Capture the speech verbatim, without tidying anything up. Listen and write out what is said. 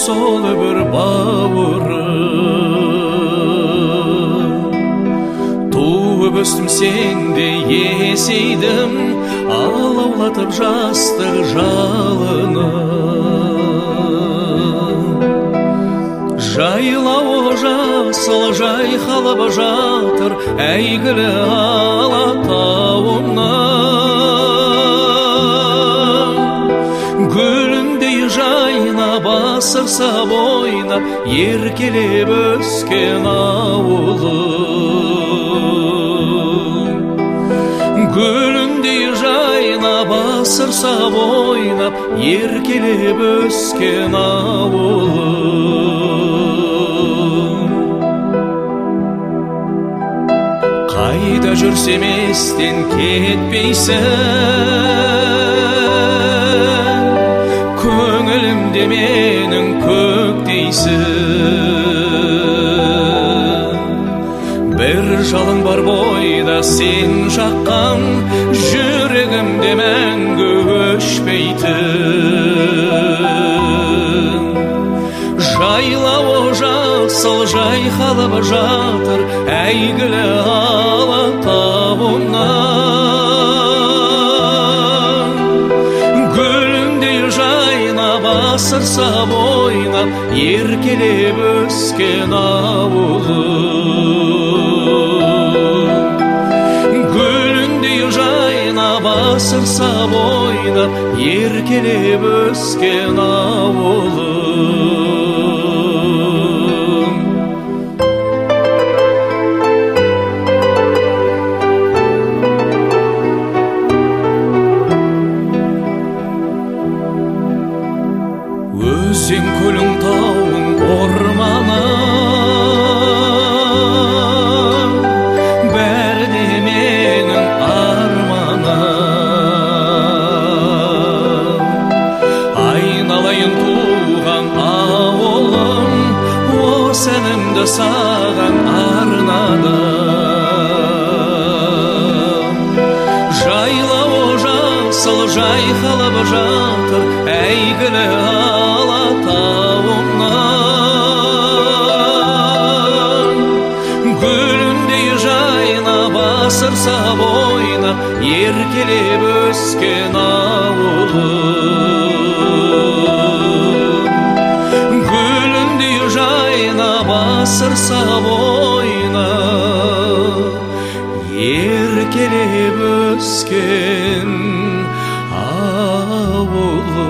сол бір бауырым. Туып өстім сенде есейдім, алаулатып жастық жалыны. Жайлауы жасыл жайқалып жатыр әйгілі Алатауымнан. Гүліндей жайнап асырса бойнап еркелеп өскен ауылым. Гүліндей жайнап асырса бойнап еркелеп өскен ауылым. Қайда жүрсем естен кетпейсің, көңілімде менің көктейсің. Бір жалын бар бойда сен жаққан, жүрегімде мәңгі өшпейтін. Жайлауы жасыл жайқалып жатыр әйгілі Алатауымнан. Гүліндей жайнап асырса бойнап еркелеп өскен ауылым. Гүліндей жайнап асырса бойнап еркелеп өскен ауылым. Өзен көлің тауың орманым, бәрі де менің арманым. Айналайын туған ауылым, осы әнімді саған арнадым. Жайлауы жасыл жайқалып жатыр әйгілі Алатауымнан. Гүліндей жайнап асырса бойнап еркелеп өскен ауылым. Гүліндей жайнап асырса бойнап еркелеп өскен ауылым.